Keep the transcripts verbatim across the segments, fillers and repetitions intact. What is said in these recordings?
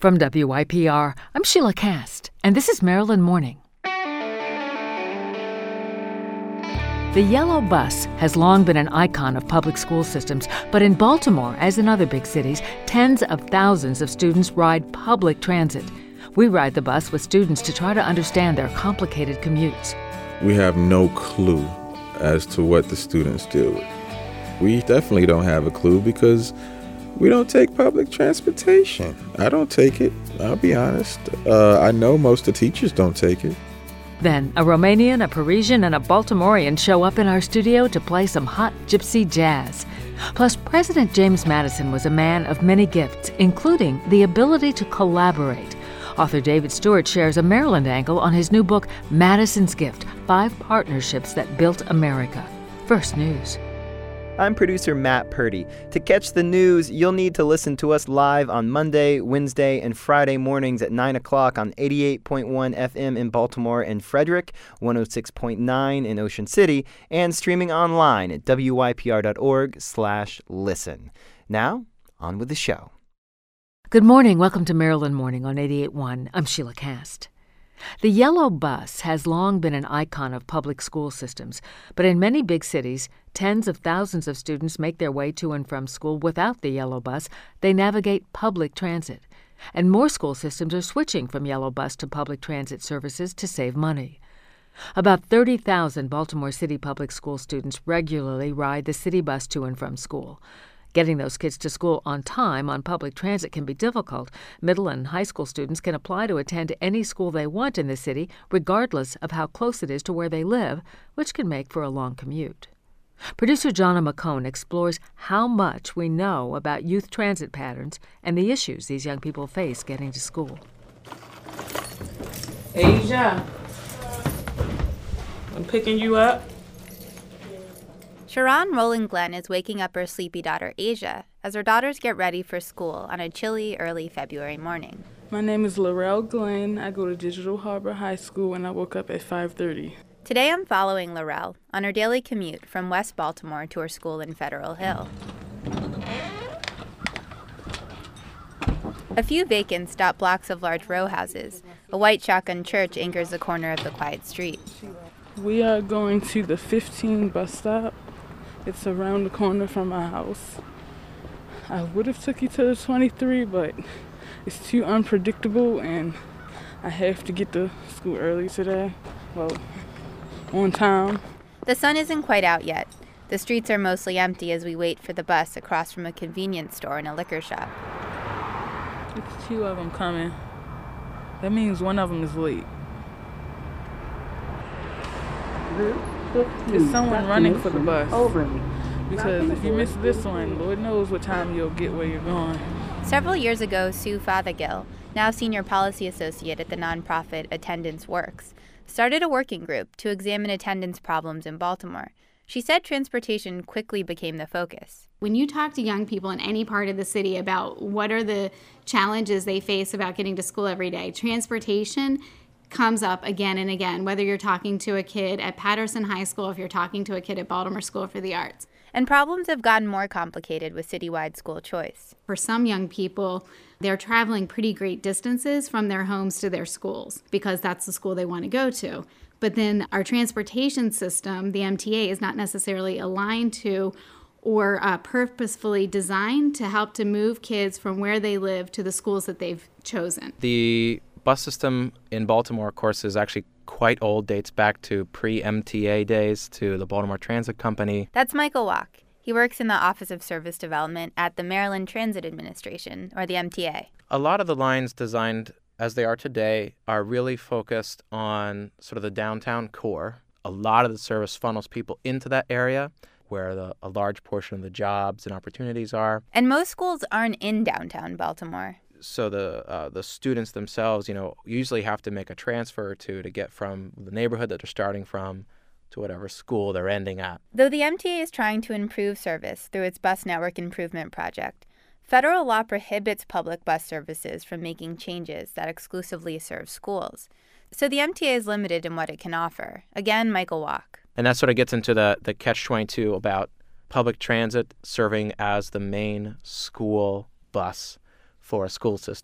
From W Y P R, I'm Sheila Cast, and this is Maryland Morning. The yellow bus has long been an icon of public school systems, but in Baltimore, as in other big cities, tens of thousands of students ride public transit. We ride the bus with students to try to understand their complicated commutes. We have no clue as to what the students deal with. We definitely don't have a clue because we don't take public transportation. I don't take it, I'll be honest. Uh, I know most of the teachers don't take it. Then, a Romanian, a Parisian, and a Baltimorean show up in our studio to play some hot gypsy jazz. Plus, President James Madison was a man of many gifts, including the ability to collaborate. Author David Stewart shares a Maryland angle on his new book, Madison's Gift, Five Partnerships That Built America. First News. I'm producer Matt Purdy. To catch the news, you'll need to listen to us live on Monday, Wednesday, and Friday mornings at nine o'clock on eighty-eight point one F M in Baltimore and Frederick, one oh six point nine in Ocean City, and streaming online at W Y P R dot org slash listen. Now, on with the show. Good morning. Welcome to Maryland Morning on eighty-eight point one. I'm Sheila Cast. The yellow bus has long been an icon of public school systems, but in many big cities, tens of thousands of students make their way to and from school without the yellow bus. They navigate public transit. And more school systems are switching from yellow bus to public transit services to save money. About thirty thousand Baltimore City public school students regularly ride the city bus to and from school. Getting those kids to school on time on public transit can be difficult. Middle and high school students can apply to attend any school they want in the city, regardless of how close it is to where they live, which can make for a long commute. Producer Jonna McCone explores how much we know about youth transit patterns and the issues these young people face getting to school. Asia, I'm picking you up. Sharon Rowland Glenn is waking up her sleepy daughter, Asia, as her daughters get ready for school on a chilly, early February morning. My name is Laurel Glenn. I go to Digital Harbor High School, and I woke up at five thirty. Today I'm following Laurel on her daily commute from West Baltimore to her school in Federal Hill. A few vacant stop blocks of large row houses. A white shotgun church anchors the corner of the quiet street. We are going to the fifteen bus stop. It's around the corner from my house. I would have took you to the twenty-three, but it's too unpredictable, and I have to get to school early today. Well, on time. The sun isn't quite out yet. The streets are mostly empty as we wait for the bus across from a convenience store and a liquor shop. It's two of them coming. That means one of them is late. Is someone running for the bus? Because if you miss this one, Lord knows what time you'll get where you're going. Several years ago, Sue Fothergill, now Senior Policy Associate at the nonprofit Attendance Works, started a working group to examine attendance problems in Baltimore. She said transportation quickly became the focus. When you talk to young people in any part of the city about what are the challenges they face about getting to school every day, transportation comes up again and again, whether you're talking to a kid at Patterson High School, if you're talking to a kid at Baltimore School for the Arts. And problems have gotten more complicated with citywide school choice. For some young people, they're traveling pretty great distances from their homes to their schools because that's the school they want to go to. But then our transportation system, the M T A, is not necessarily aligned to or uh, purposefully designed to help to move kids from where they live to the schools that they've chosen. The bus system in Baltimore, of course, is actually quite old, dates back to pre-M T A days, to the Baltimore Transit Company. That's Michael Walk. He works in the Office of Service Development at the Maryland Transit Administration, or the M T A. A lot of the lines designed as they are today are really focused on sort of the downtown core. A lot of the service funnels people into that area where the, a large portion of the jobs and opportunities are. And most schools aren't in downtown Baltimore. So the uh, the students themselves, you know, usually have to make a transfer or two to get from the neighborhood that they're starting from to whatever school they're ending at. Though the M T A is trying to improve service through its bus network improvement project, federal law prohibits public bus services from making changes that exclusively serve schools. So the M T A is limited in what it can offer. Again, Michael Walk. And that sort of gets into the, the catch twenty-two about public transit serving as the main school bus for a school system.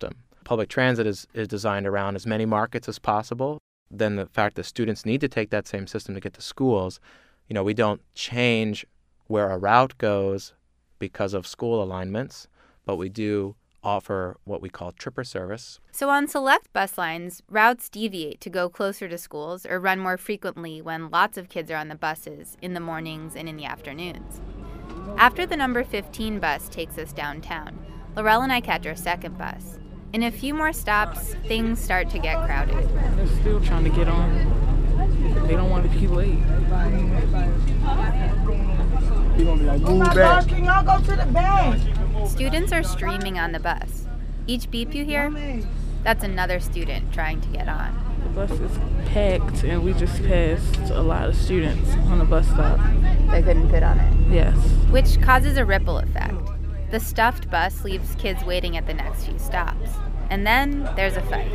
public transit is, is designed around as many markets as possible, then the fact that students need to take that same system to get to schools, you know, we don't change where a route goes because of school alignments, but we do offer what we call tripper service. So on select bus lines, routes deviate to go closer to schools or run more frequently when lots of kids are on the buses in the mornings and in the afternoons. After the number fifteen bus takes us downtown, Laurel and I catch our second bus. In a few more stops, things start to get crowded. They're still trying to get on. They don't want to be late. Oh my gosh, can y'all go to the back? Students are streaming on the bus. Each beep you hear, that's another student trying to get on. The bus is packed, and we just passed a lot of students on the bus stop. They couldn't fit on it. Yes. Which causes a ripple effect. The stuffed bus leaves kids waiting at the next few stops. And then there's a fight.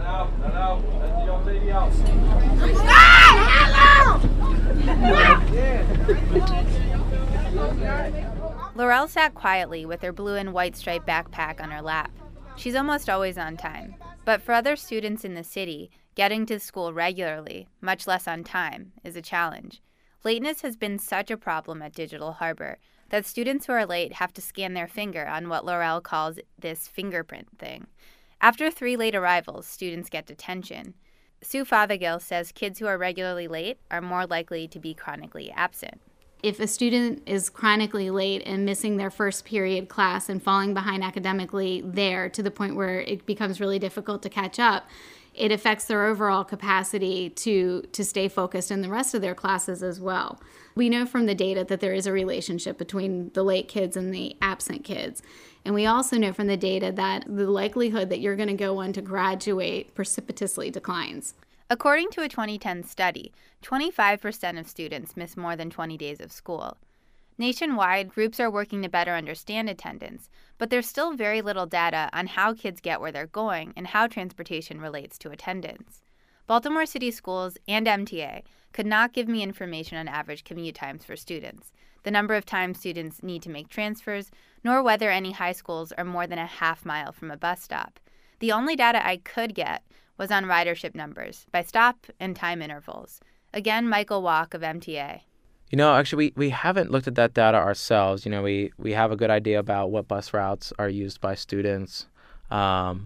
Laurel sat quietly with her blue and white striped backpack on her lap. She's almost always on time. But for other students in the city, getting to school regularly, much less on time, is a challenge. Lateness has been such a problem at Digital Harbor that students who are late have to scan their finger on what Laurel calls this fingerprint thing. After three late arrivals, students get detention. Sue Fothergill says kids who are regularly late are more likely to be chronically absent. If a student is chronically late and missing their first period class and falling behind academically there to the point where it becomes really difficult to catch up, it affects their overall capacity to, to stay focused in the rest of their classes as well. We know from the data that there is a relationship between the late kids and the absent kids. And we also know from the data that the likelihood that you're going to go on to graduate precipitously declines. According to a twenty ten study, twenty-five percent of students miss more than twenty days of school. Nationwide, groups are working to better understand attendance, but there's still very little data on how kids get where they're going and how transportation relates to attendance. Baltimore City Schools and M T A could not give me information on average commute times for students, the number of times students need to make transfers, nor whether any high schools are more than a half mile from a bus stop. The only data I could get was on ridership numbers by stop and time intervals. Again, Michael Walk of M T A. You know, actually, we, we haven't looked at that data ourselves. You know, we, we have a good idea about what bus routes are used by students, um,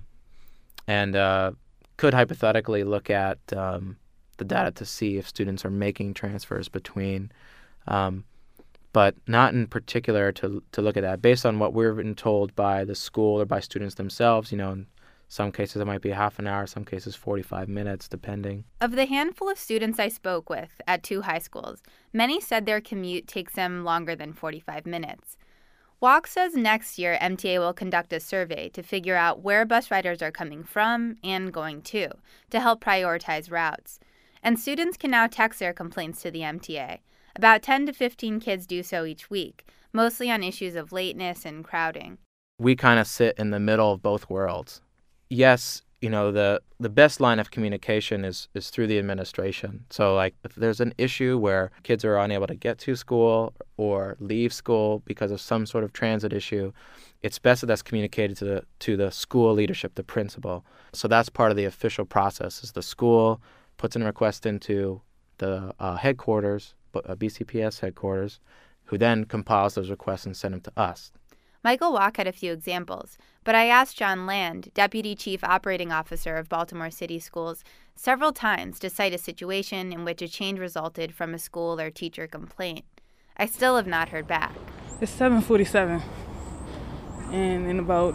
and uh, could hypothetically look at um, the data to see if students are making transfers between, um, but not in particular to to look at that. Based on what we've been told by the school or by students themselves, you know, in some cases it might be half an hour, some cases forty-five minutes, depending. Of the handful of students I spoke with at two high schools, many said their commute takes them longer than forty-five minutes. Walk says next year M T A will conduct a survey to figure out where bus riders are coming from and going to, to help prioritize routes. And students can now text their complaints to the M T A. About ten to fifteen kids do so each week, mostly on issues of lateness and crowding. We kind of sit in the middle of both worlds. Yes, you know, the, the best line of communication is, is through the administration. So, like, if there's an issue where kids are unable to get to school or leave school because of some sort of transit issue, it's best that that's communicated to the to the school leadership, the principal. So that's part of the official process, is the school puts in a request into the uh, headquarters, uh, B C P S headquarters, who then compiles those requests and send them to us. Michael Walk had a few examples, but I asked John Land, Deputy Chief Operating Officer of Baltimore City Schools, several times to cite a situation in which a change resulted from a school or teacher complaint. I still have not heard back. It's seven forty-seven, and in about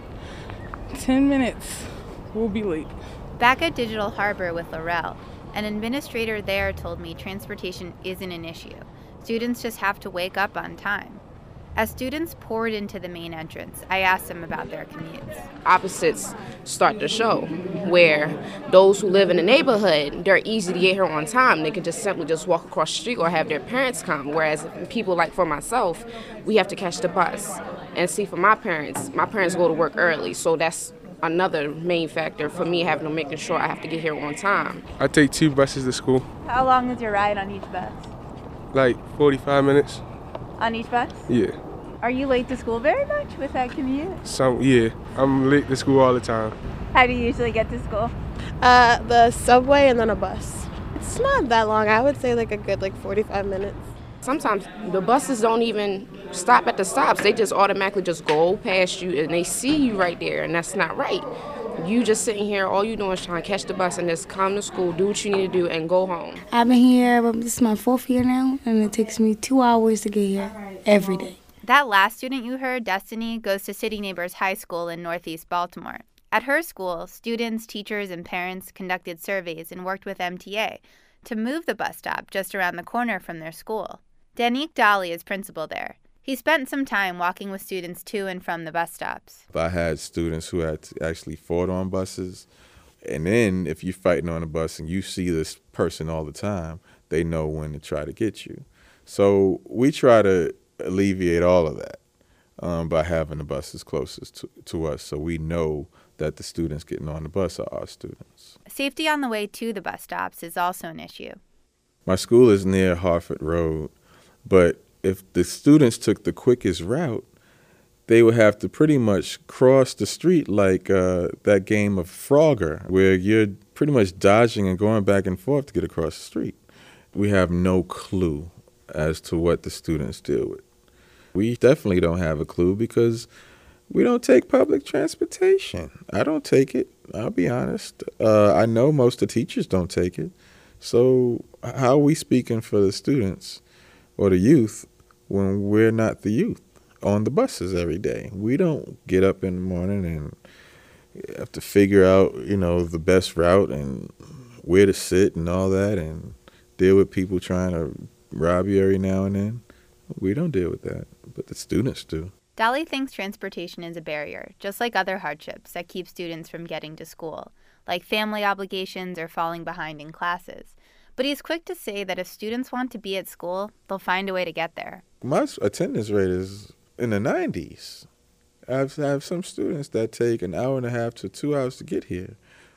ten minutes, we'll be late. Back at Digital Harbor with Laurel, an administrator there told me transportation isn't an issue. Students just have to wake up on time. As students poured into the main entrance, I asked them about their commutes. Opposites start to show, where those who live in the neighborhood, they're easy to get here on time. They can just simply just walk across the street or have their parents come. Whereas people like for myself, we have to catch the bus. And see, for my parents, my parents go to work early, so that's another main factor for me having to making sure I have to get here on time. I take two buses to school. How long is your ride on each bus? Like forty-five minutes. On each bus? Yeah. Are you late to school very much with that commute? So, yeah, I'm late to school all the time. How do you usually get to school? Uh, the subway and then a bus. It's not that long. I would say like a good like forty-five minutes. Sometimes the buses don't even stop at the stops. They just automatically just go past you and they see you right there, and that's not right. You just sitting here, all you doing is trying to catch the bus and just come to school, do what you need to do, and go home. I've been here, but this is my fourth year now, and it takes me two hours to get here every day. That last student you heard, Destiny, goes to City Neighbors High School in Northeast Baltimore. At her school, students, teachers, and parents conducted surveys and worked with M T A to move the bus stop just around the corner from their school. Danique Dolly is principal there. He spent some time walking with students to and from the bus stops. I had students who had to actually fought on buses. And then if you're fighting on a bus and you see this person all the time, they know when to try to get you. So we try to alleviate all of that um, by having the buses closest to, to us so we know that the students getting on the bus are our students. Safety on the way to the bus stops is also an issue. My school is near Harford Road, but if the students took the quickest route, they would have to pretty much cross the street like uh, that game of Frogger, where you're pretty much dodging and going back and forth to get across the street. We have no clue as to what the students deal with. We definitely don't have a clue because we don't take public transportation. I don't take it, I'll be honest. Uh, I know most of the teachers don't take it. So how are we speaking for the students or the youth when we're not the youth on the buses every day? We don't get up in the morning and have to figure out, you know, the best route and where to sit and all that and deal with people trying to rob you every now and then. We don't deal with that, but the students do. Dolly thinks transportation is a barrier, just like other hardships that keep students from getting to school, like family obligations or falling behind in classes. But he's quick to say that if students want to be at school, they'll find a way to get there. My attendance rate is in the nineties. I've, I have some students that take an hour and a half to two hours to get here,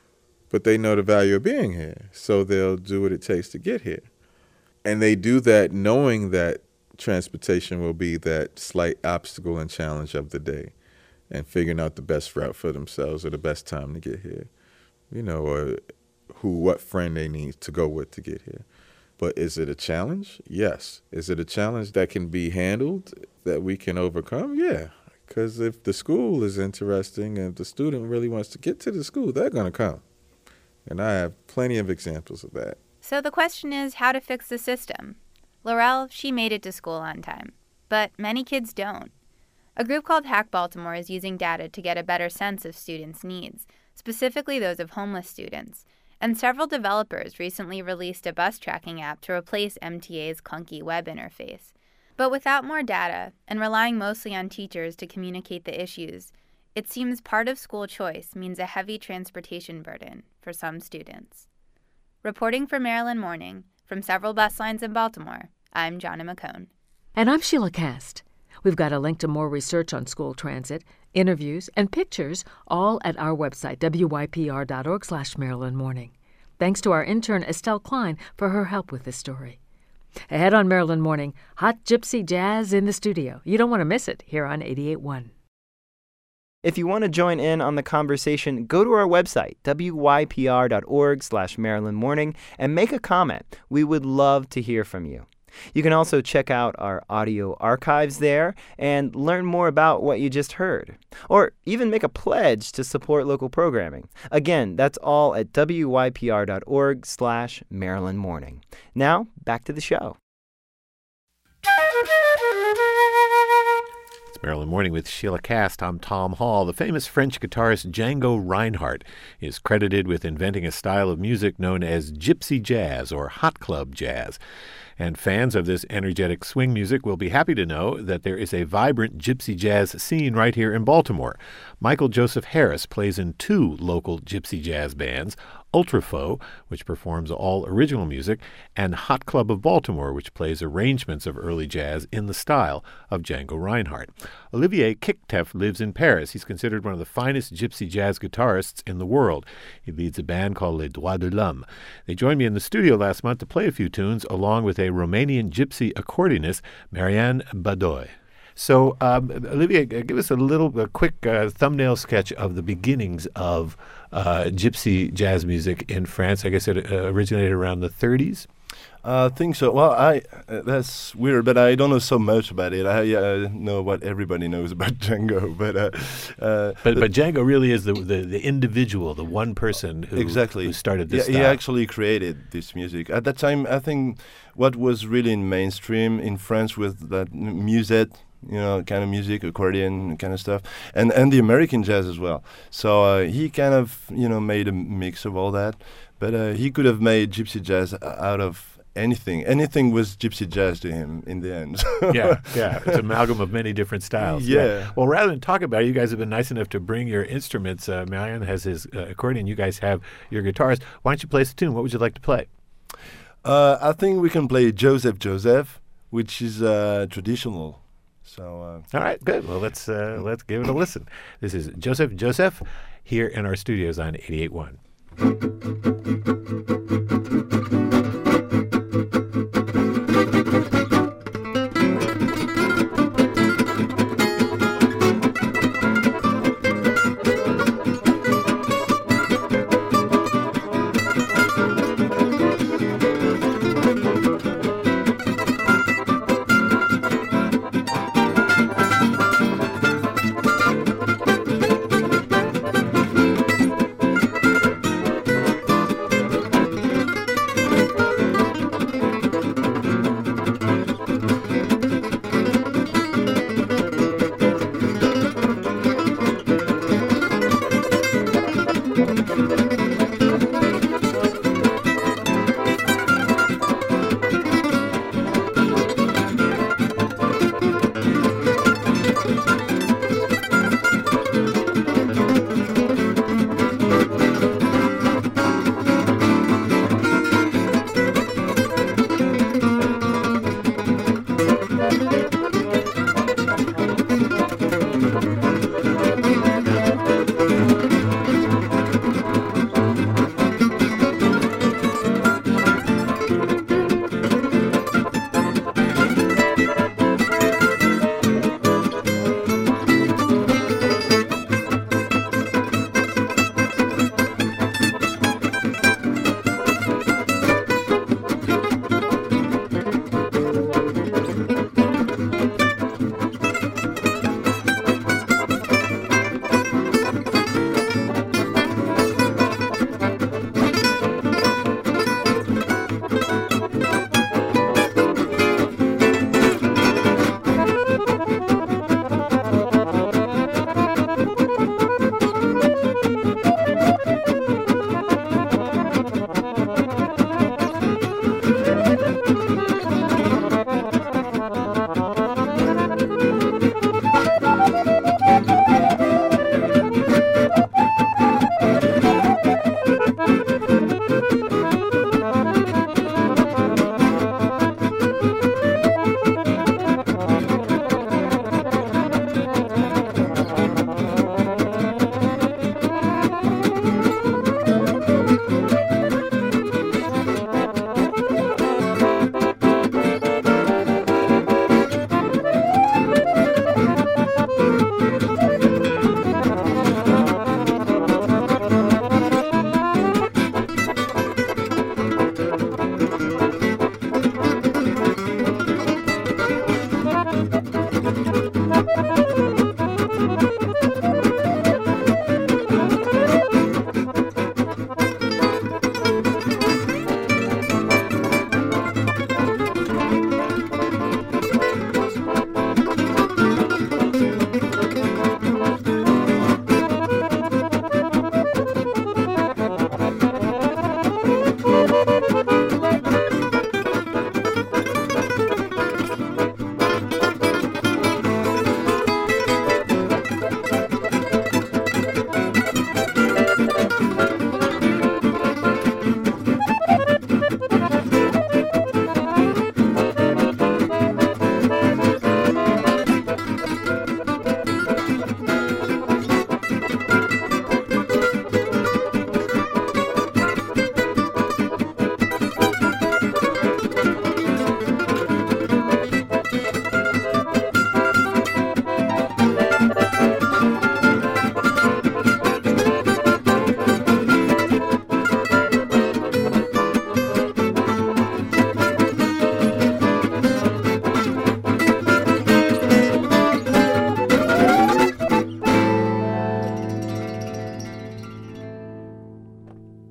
but they know the value of being here, so they'll do what it takes to get here. And they do that knowing that transportation will be that slight obstacle and challenge of the day and figuring out the best route for themselves or the best time to get here, you know, or who, what friend they need to go with to get here. But is it a challenge? Yes. Is it a challenge that can be handled, that we can overcome? Yeah. Because if the school is interesting and if the student really wants to get to the school, they're going to come. And I have plenty of examples of that. So the question is how to fix the system. Laurel, she made it to school on time, but many kids don't. A group called Hack Baltimore is using data to get a better sense of students' needs, specifically those of homeless students. And several developers recently released a bus tracking app to replace M T A's clunky web interface. But without more data, and relying mostly on teachers to communicate the issues, it seems part of school choice means a heavy transportation burden for some students. Reporting for Maryland Morning, from several bus lines in Baltimore, I'm Jonna McCone. And I'm Sheila Cast. We've got a link to more research on school transit, interviews, and pictures, all at our website, W Y P R dot org slash Maryland Morning. Thanks to our intern, Estelle Klein, for her help with this story. Ahead on Maryland Morning, hot gypsy jazz in the studio. You don't want to miss it here on eighty-eight point one. If you want to join in on the conversation, go to our website, W Y P R dot org slash Maryland Morning, and make a comment. We would love to hear from you. You can also check out our audio archives there and learn more about what you just heard, or even make a pledge to support local programming. Again, that's all at W Y P R dot org slash Maryland Morning. Now, back to the show. Maryland Morning with Sheila Cast. I'm Tom Hall. The famous French guitarist Django Reinhardt is credited with inventing a style of music known as gypsy jazz or hot club jazz. And fans of this energetic swing music will be happy to know that there is a vibrant gypsy jazz scene right here in Baltimore. Michael Joseph Harris plays in two local gypsy jazz bands, Ultrafaux, which performs all original music, and Hot Club of Baltimore, which plays arrangements of early jazz in the style of Django Reinhardt. Olivier Kicktef lives in Paris. He's considered one of the finest gypsy jazz guitarists in the world. He leads a band called Les Doigts de l'Homme. They joined me in the studio last month to play a few tunes, along with a Romanian gypsy accordionist, Marianne Badoy. So, um, Olivier, give us a little, a quick uh, thumbnail sketch of the beginnings of uh, gypsy jazz music in France. I guess it uh, originated around the thirties. I think so. Well, I uh, that's weird, but I don't know so much about it. I uh, know what everybody knows about Django, but uh, uh, but but Django really is the, the, the individual, the one person who exactly who started this. Yeah, style. he actually created this music at that time. I think what was really in mainstream in France was that musette, you know, kind of music, accordion kind of stuff, and and the American jazz as well. So uh, he kind of you know made a mix of all that, but uh, he could have made gypsy jazz out of anything. Anything was gypsy jazz to him in the end. yeah, yeah. It's an amalgam of many different styles. Yeah. yeah. Well, rather than talk about it, you guys have been nice enough to bring your instruments. Uh, Marion has his uh, accordion. You guys have your guitars. Why don't you play us a tune? What would you like to play? Uh, I think we can play Joseph Joseph, which is uh, traditional. So. Uh, All right, good. Well, let's uh, let's give it a listen. This is Joseph Joseph here in our studios on eighty-eight point one.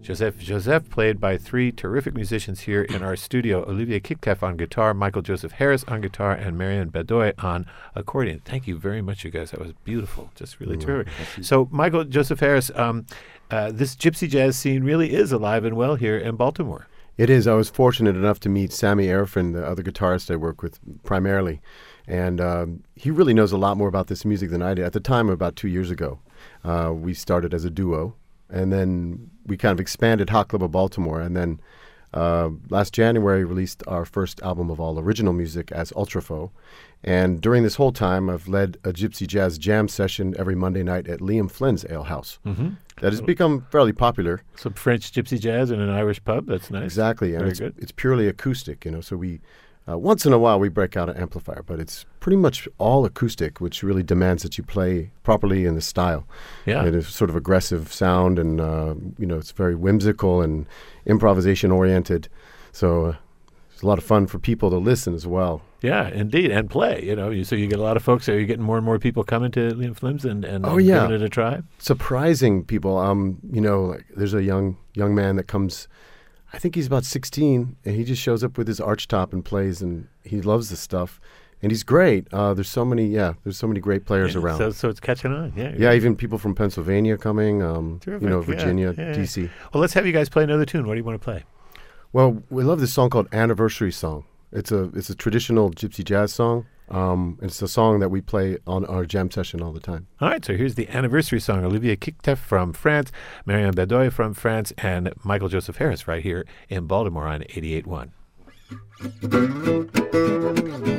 Joseph Joseph, played by three terrific musicians here in our studio. Olivier Kickteff on guitar, Michael Joseph Harris on guitar, and Marianne Bedoya on accordion. Thank you very much, you guys. That was beautiful. Just really Mm, terrific. thank you. So, Michael Joseph Harris, um, uh, this gypsy jazz scene really is alive and well here in Baltimore. It is. I was fortunate enough to meet Sammy Arifin, the other guitarist I work with primarily. And um, he really knows a lot more about this music than I did. At the time, about two years ago, uh, we started as a duo. And then we kind of expanded Hot Club of Baltimore. And then uh, last January, released our first album of all original music as Ultrafo. And during this whole time, I've led a gypsy jazz jam session every Monday night at Liam Flynn's Ale House. Mm-hmm. That has become fairly popular. Some French gypsy jazz in an Irish pub. That's nice. Exactly. And Very it's, good. it's purely acoustic, you know. So we, uh, once in a while, we break out an amplifier, but it's pretty much all acoustic, which really demands that you play properly in the style. Yeah. It is sort of aggressive sound, and, uh, you know, it's very whimsical and improvisation-oriented. So uh, it's a lot of fun for people to listen as well. Yeah, indeed, and play. You know, you, so you get a lot of folks. Are you getting more and more people coming to Liam Flynn's and and Oh, and yeah. giving it a try? Surprising people. Um, you know, like there's a young young man that comes. I think he's about sixteen, and he just shows up with his arch top and plays, and he loves the stuff, and he's great. Uh, there's so many, yeah, there's so many great players Yeah, around. So so it's catching on. Yeah. Yeah, even people from Pennsylvania coming. Um, you know, Terrific, yeah, Virginia, yeah, yeah. D C. Well, let's have you guys play another tune. What do you want to play? Well, we love this song called "Anniversary Song." It's a it's a traditional gypsy jazz song. Um, it's a song that we play on our jam session all the time. All right, so here's the anniversary song. Olivier Kickteff from France, Marianne Bedoya from France, and Michael Joseph Harris right here in Baltimore on eighty-eight point one.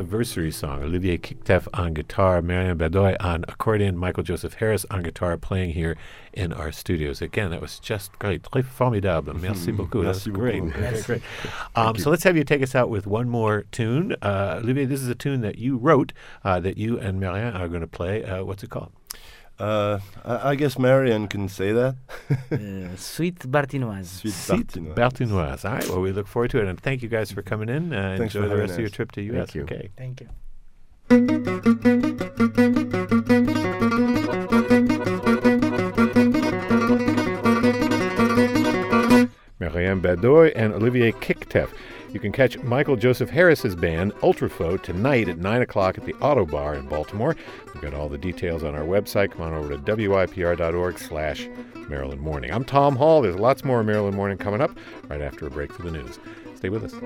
anniversary song. Olivier Kicktef on guitar, Marianne Badoy on accordion, Michael Joseph Harris on guitar, playing here in our studios. Again, that was just great. Très formidable. Merci beaucoup. That was great. Great, great. Um, so let's have you take us out with one more tune. Uh, Olivier, this is a tune that you wrote uh, that you and Marianne are going to play. Uh, what's it called? Uh, I, I guess Marianne can say that. uh, Suite Bartinoise. Suite Suite Bartinoise. All right. Well, we look forward to it. And thank you guys for coming in. Uh, Thanks enjoy for the rest us. of your trip to U S. Thank you. Okay. Thank you. Marianne Badoy and Olivier Kicktef. You can catch Michael Joseph Harris's band, Ultrafo, tonight at nine o'clock at the Auto Bar in Baltimore. We've got all the details on our website. Come on over to W I P R dot org slash Maryland Morning. I'm Tom Hall. There's lots more Maryland Morning coming up right after a break for the news. Stay with us.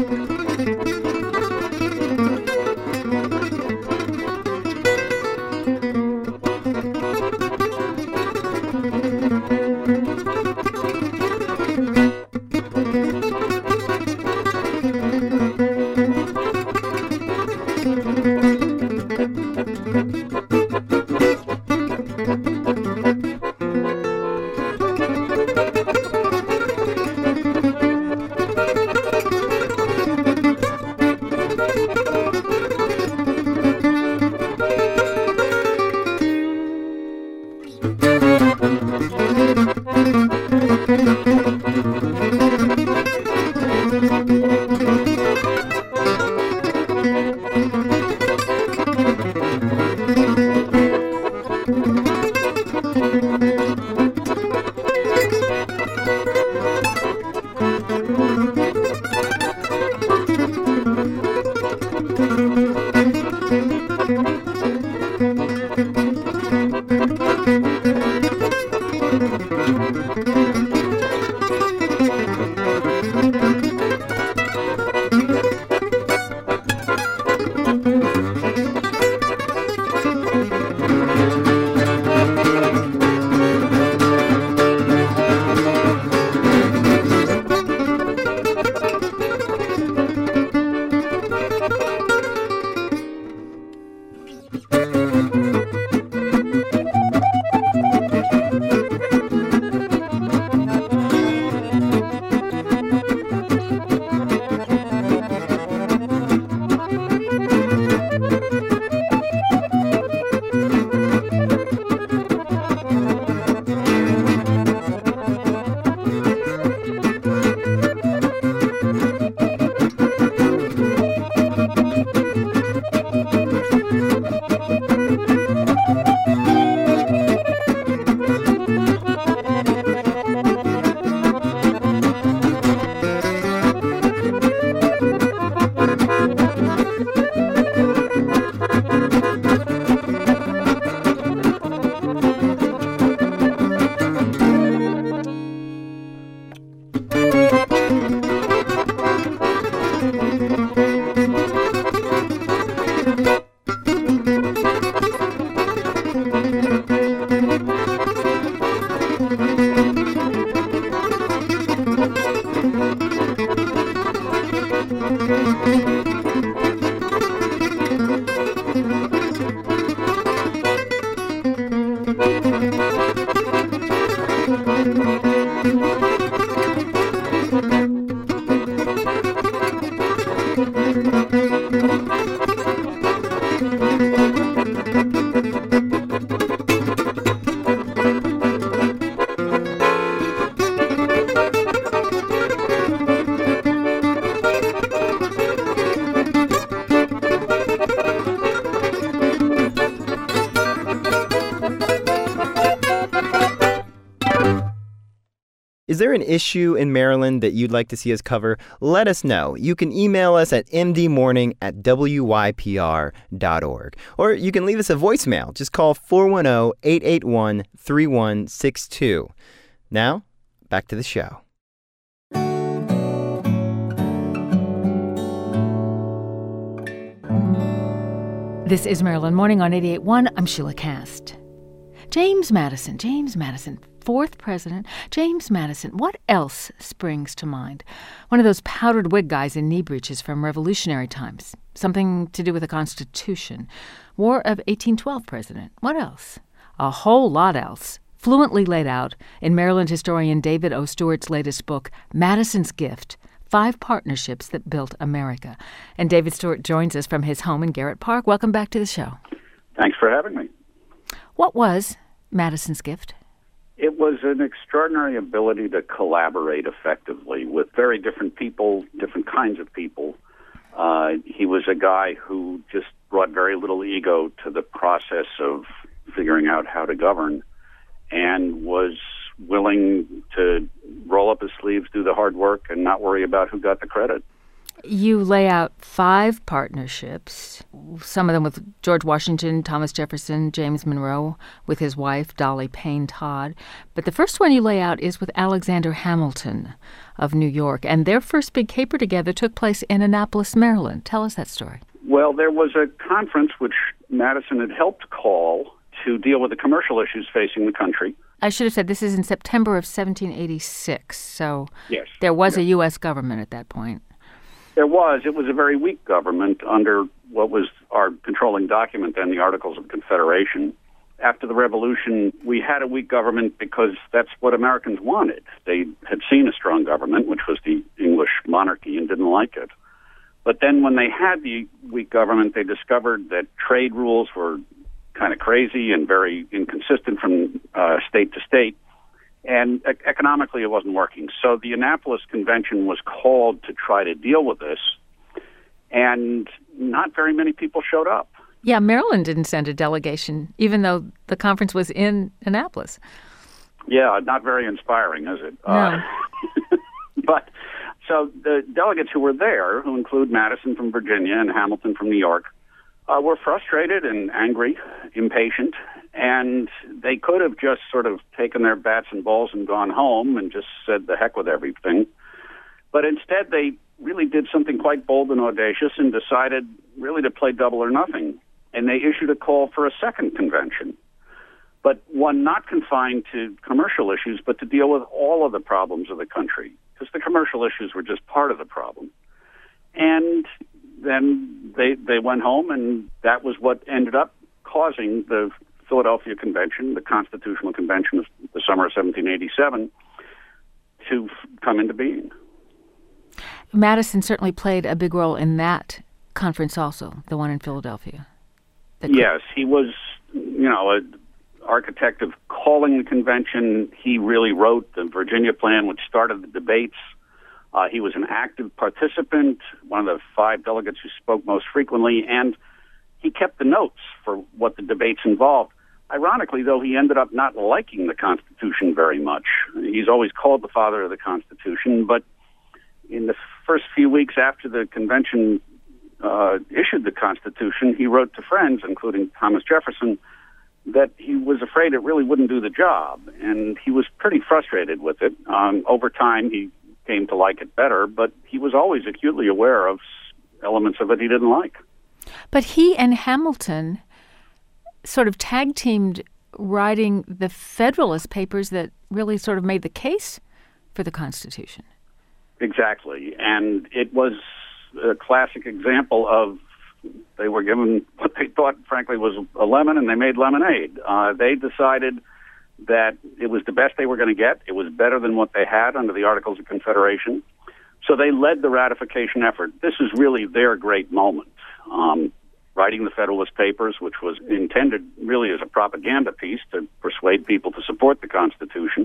Is there an issue in Maryland that you'd like to see us cover? Let us know. You can email us at m d morning at w y p r dot org. Or you can leave us a voicemail. Just call four one zero, eight eight one, three one six two. Now, back to the show. This is Maryland Morning on eighty-eight point one. I'm Sheila Cast. James Madison, James Madison, fourth president, James Madison. What else springs to mind? One of those powdered wig guys in knee breeches from Revolutionary times. Something to do with the Constitution. War of eighteen twelve president. What else? A whole lot else. Fluently laid out in Maryland historian David O. Stewart's latest book, Madison's Gift, Five Partnerships That Built America. And David Stewart joins us from his home in Garrett Park. Welcome back to the show. Thanks for having me. What was Madison's gift? It was an extraordinary ability to collaborate effectively with very different people, different kinds of people. Uh, he was a guy who just brought very little ego to the process of figuring out how to govern, and was willing to roll up his sleeves, do the hard work, and not worry about who got the credit. You lay out five partnerships, some of them with George Washington, Thomas Jefferson, James Monroe, with his wife, Dolly Payne Todd. But the first one you lay out is with Alexander Hamilton of New York, and their first big caper together took place in Annapolis, Maryland. Tell us that story. Well, there was a conference which Madison had helped call to deal with the commercial issues facing the country. I should have said this is in September of seventeen eighty-six, so yes, there was yes. a U S government at that point. There was. It was a very weak government under what was our controlling document then, the Articles of Confederation. After the Revolution, we had a weak government because that's what Americans wanted. They had seen a strong government, which was the English monarchy, and didn't like it. But then when they had the weak government, they discovered that trade rules were kind of crazy and very inconsistent from uh, state to state. And e- economically, it wasn't working. So the Annapolis Convention was called to try to deal with this, and not very many people showed up. Yeah, Maryland didn't send a delegation, even though the conference was in Annapolis. Yeah, not very inspiring, is it? No. Uh, but so the delegates who were there, who include Madison from Virginia and Hamilton from New York, uh, were frustrated and angry, impatient, and they could have just sort of taken their bats and balls and gone home and just said the heck with everything. But instead, they really did something quite bold and audacious and decided really to play double or nothing. And they issued a call for a second convention, but one not confined to commercial issues, but to deal with all of the problems of the country, because the commercial issues were just part of the problem. And then they they went home, and that was what ended up causing the Philadelphia Convention, the Constitutional Convention of the summer of seventeen eighty-seven, to f- come into being. Madison certainly played a big role in that conference also, the one in Philadelphia. Yes, he was, you know, an architect of calling the convention. He really wrote the Virginia Plan, which started the debates. Uh, he was an active participant, one of the five delegates who spoke most frequently, and he kept the notes for what the debates involved. Ironically, though, he ended up not liking the Constitution very much. He's always called the father of the Constitution, but in the first few weeks after the convention uh, issued the Constitution, he wrote to friends, including Thomas Jefferson, that he was afraid it really wouldn't do the job, and he was pretty frustrated with it. Um, over time, he came to like it better, but he was always acutely aware of elements of it he didn't like. But he and Hamilton sort of tag-teamed writing the Federalist Papers that really sort of made the case for the Constitution. Exactly. And it was a classic example of they were given what they thought, frankly, was a lemon, and they made lemonade. Uh, they decided that it was the best they were going to get. It was better than what they had under the Articles of Confederation. So they led the ratification effort. This is really their great moment. Um, writing the Federalist Papers, which was intended really as a propaganda piece to persuade people to support the Constitution.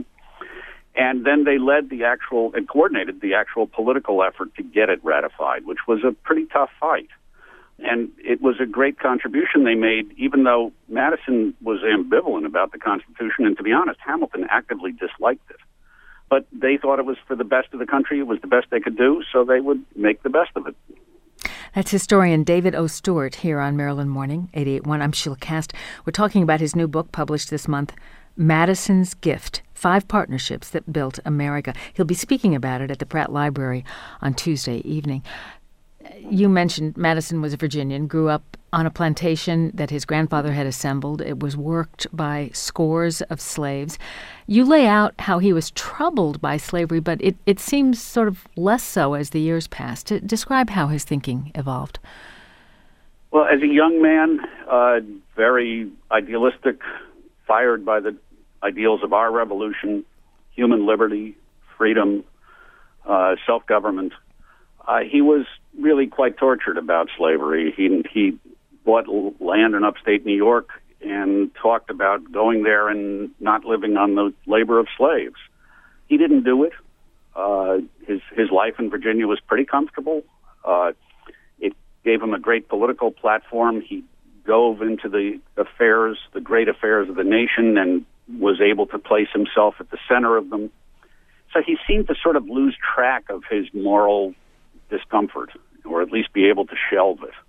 And then they led the actual and coordinated the actual political effort to get it ratified, which was a pretty tough fight. And it was a great contribution they made, even though Madison was ambivalent about the Constitution. And to be honest, Hamilton actively disliked it. But they thought it was for the best of the country. It was the best they could do, so they would make the best of it. That's historian David O. Stewart here on Maryland Morning, eighty-eight point one. I'm Sheila Cast. We're talking about his new book published this month, Madison's Gift, Five Partnerships That Built America. He'll be speaking about it at the Pratt Library on Tuesday evening. You mentioned Madison was a Virginian, grew up on a plantation that his grandfather had assembled. It was worked by scores of slaves. You lay out how he was troubled by slavery, but it, it seems sort of less so as the years passed. Describe how his thinking evolved. Well, as a young man, uh, very idealistic, fired by the ideals of our revolution, human liberty, freedom, uh, self-government. Uh, he was really quite tortured about slavery. He, he bought land in upstate New York and talked about going there and not living on the labor of slaves. He didn't do it. Uh, his, his life in Virginia was pretty comfortable. Uh, it gave him a great political platform. He dove into the affairs, the great affairs of the nation, and was able to place himself at the center of them. So he seemed to sort of lose track of his moral discomfort, or at least be able to shelve it.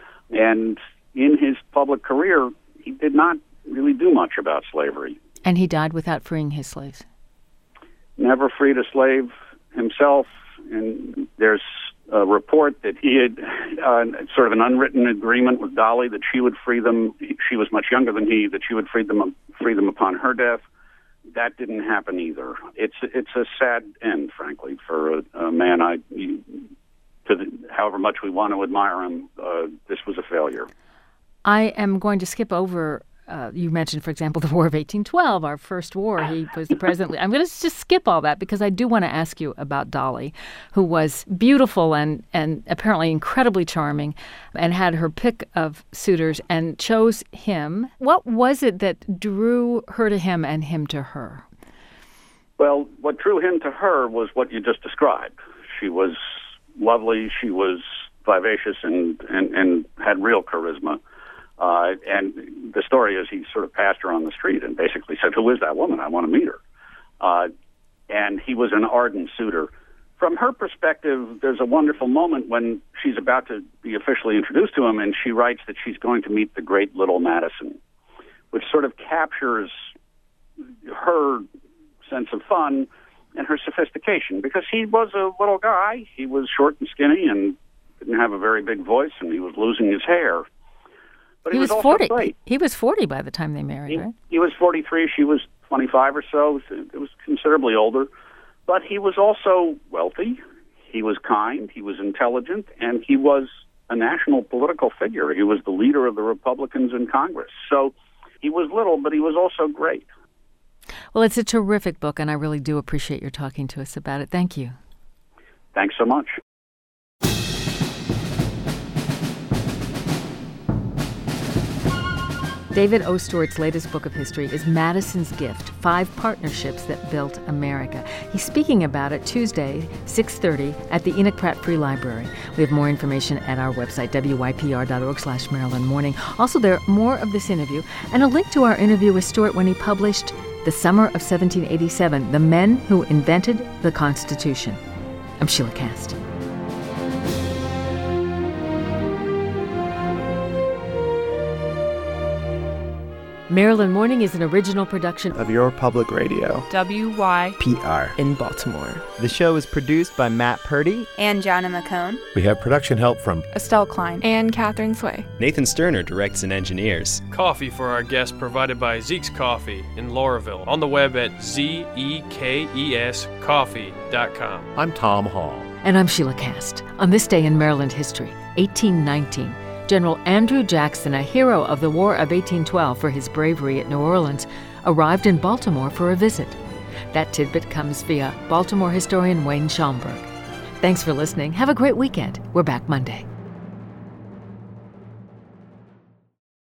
And in his public career, he did not really do much about slavery. And he died without freeing his slaves. Never freed a slave himself. And there's a report that he had uh, sort of an unwritten agreement with Dolly that she would free them. She was much younger than he, that she would free them, free them upon her death. That didn't happen either. It's it's a sad end, frankly, for a, a man I... You, To the, however much we want to admire him, uh, this was a failure. I am going to skip over, uh, you mentioned, for example, the War of eighteen twelve, our first war. He was the president. I'm going to just skip all that because I do want to ask you about Dolly, who was beautiful and, and apparently incredibly charming and had her pick of suitors and chose him. What was it that drew her to him and him to her? Well, what drew him to her was what you just described. She was lovely. She was vivacious and, and, and had real charisma. Uh, and the story is he sort of passed her on the street and basically said, "Who is that woman? I want to meet her." Uh, and he was an ardent suitor. From her perspective, there's a wonderful moment when she's about to be officially introduced to him, and she writes that she's going to meet the great little Madison, which sort of captures her sense of fun and her sophistication, because he was a little guy. He was short and skinny and didn't have a very big voice, and he was losing his hair. But he, he was, was also forty. great. He was forty by the time they married, he, right? He was forty-three. She was twenty-five or so. It was considerably older. But he was also wealthy. He was kind. He was intelligent. And he was a national political figure. He was the leader of the Republicans in Congress. So he was little, but he was also great. Well, it's a terrific book, and I really do appreciate your talking to us about it. Thank you. Thanks so much. David O. Stewart's latest book of history is Madison's Gift, Five Partnerships That Built America. He's speaking about it Tuesday, six thirty, at the Enoch Pratt Free Library. We have more information at our website, W Y P R dot org slash Maryland Morning. Also, there are more of this interview and a link to our interview with Stewart when he published The Summer of seventeen eighty-seven, The Men Who Invented the Constitution. I'm Sheila Cast. Maryland Morning is an original production of Your Public Radio, W Y P R, in Baltimore. The show is produced by Matt Purdy and Jonna McCone. We have production help from Estelle Klein and Catherine Sway. Nathan Sterner directs and engineers. Coffee for our guests provided by Zeke's Coffee in Lauraville. On the web at Z E K E S coffee dot com. I'm Tom Hall. And I'm Sheila Cast. On this day in Maryland history, eighteen nineteen, General Andrew Jackson, a hero of the War of eighteen twelve for his bravery at New Orleans, arrived in Baltimore for a visit. That tidbit comes via Baltimore historian Wayne Schaumburg. Thanks for listening. Have a great weekend. We're back Monday.